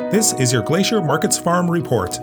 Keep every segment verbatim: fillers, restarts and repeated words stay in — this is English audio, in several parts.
This is your Glacier Markets Farm Report.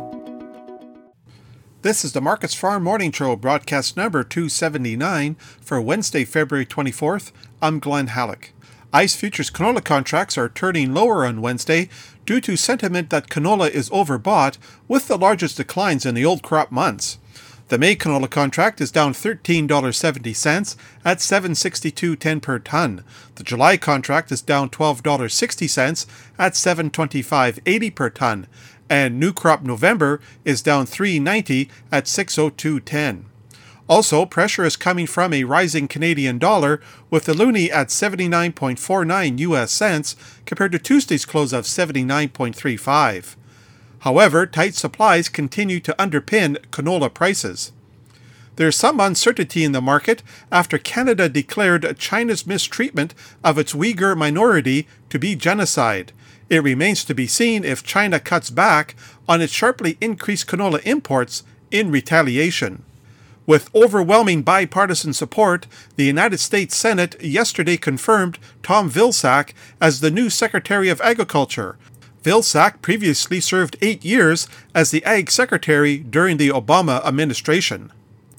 This is the Markets Farm Morning Show, broadcast number two seventy-nine for Wednesday, February twenty-fourth. I'm Glenn Halleck. ICE futures canola contracts are turning lower on Wednesday due to sentiment that canola is overbought, with the largest declines in the old crop months. The May canola contract is down thirteen dollars and seventy cents at seven sixty-two ten per ton. The July contract is down twelve dollars and sixty cents at seven twenty-five eighty per ton, and new crop November is down three ninety at six oh two ten. Also, pressure is coming from a rising Canadian dollar, with the loonie at seventy-nine point four nine U S cents compared to Tuesday's close of seventy-nine point three five. However, tight supplies continue to underpin canola prices. There is some uncertainty in the market after Canada declared China's mistreatment of its Uyghur minority to be genocide. It remains to be seen if China cuts back on its sharply increased canola imports in retaliation. With overwhelming bipartisan support, the United States Senate yesterday confirmed Tom Vilsack as the new Secretary of Agriculture. Vilsack previously served eight years as the Ag Secretary during the Obama administration.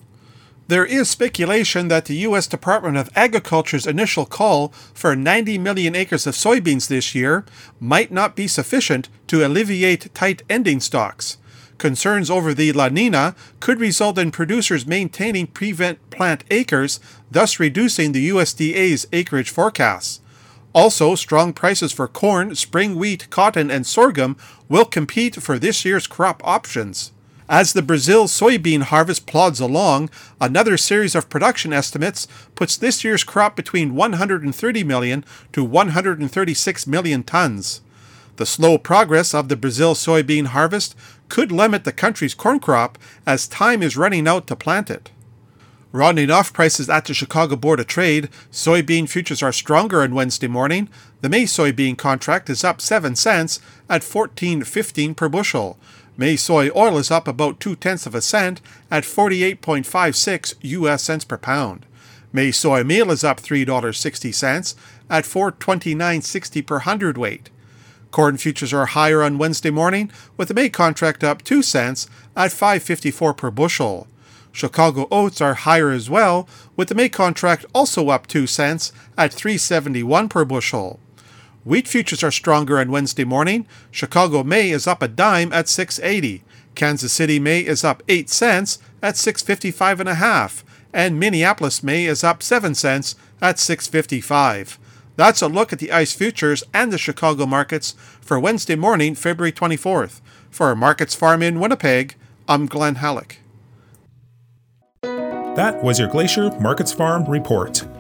There is speculation that the U S Department of Agriculture's initial call for ninety million acres of soybeans this year might not be sufficient to alleviate tight ending stocks. Concerns over the La Nina could result in producers maintaining prevent plant acres, thus reducing the U S D A's acreage forecasts. Also, strong prices for corn, spring wheat, cotton, and sorghum will compete for this year's crop options. As the Brazil soybean harvest plods along, another series of production estimates puts this year's crop between one hundred thirty million to one hundred thirty-six million tons. The slow progress of the Brazil soybean harvest could limit the country's corn crop as time is running out to plant it. Rounding off prices at the Chicago Board of Trade, soybean futures are stronger on Wednesday morning. The May soybean contract is up seven cents at fourteen fifteen per bushel. May soy oil is up about two-tenths of a cent at forty-eight point five six U S cents per pound. May soy meal is up three dollars and sixty cents at four twenty-nine sixty per hundredweight. Corn futures are higher on Wednesday morning, with the May contract up two cents at five fifty-four per bushel. Chicago oats are higher as well, with the May contract also up two cents at three seventy-one per bushel. Wheat futures are stronger on Wednesday morning. Chicago May is up a dime at six eighty. Kansas City May is up eight cents at six fifty-five and a half, and Minneapolis May is up seven cents at six fifty-five. That's a look at the ICE futures and the Chicago markets for Wednesday morning, February twenty-fourth. For Markets Farm in Winnipeg, I'm Glenn Halleck. That was your Glacier Markets Farm Report.